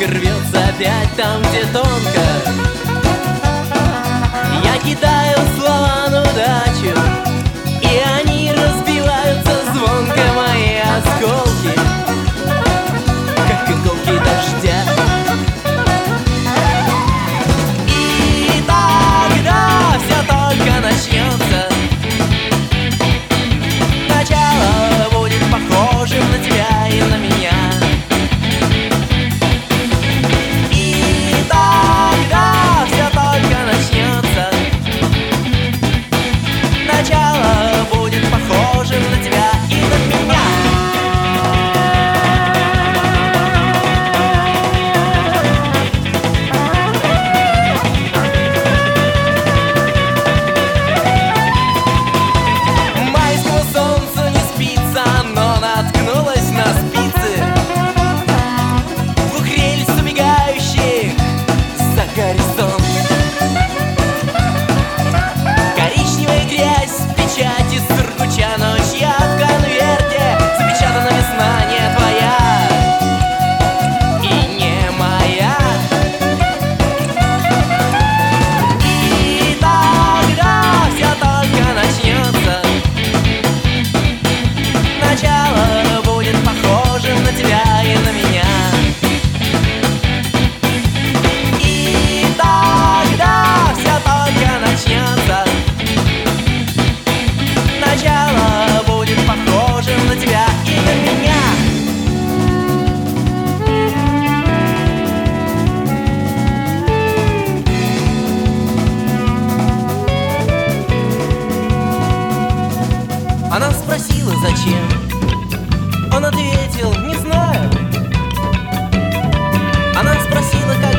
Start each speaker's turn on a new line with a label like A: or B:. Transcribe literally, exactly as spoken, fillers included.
A: Веточка рвется опять там, где тонко. Я кидаю слова на удачу, и они разбиваются звонко, мои осколки, как иголки дождя. И тогда все только начнется. Начало будет похожим на тебя и на меня. И тогда все только начнется. Начало будет похожим на тебя и на меня. Майскому солнцу не спится, оно наткнулось на спицы двух рельс, убегающих за горизонт. Коричневая грязь, печати сургуча, но чья в конверте запечатана весна не твоя и не моя. И тогда все только начнется. Начало будет похожим на тебя и на меня. И тогда все только начнется. Начало будет похожим на тебя и на меня. Она спросила, зачем. Он ответил, не знаю. Она спросила, как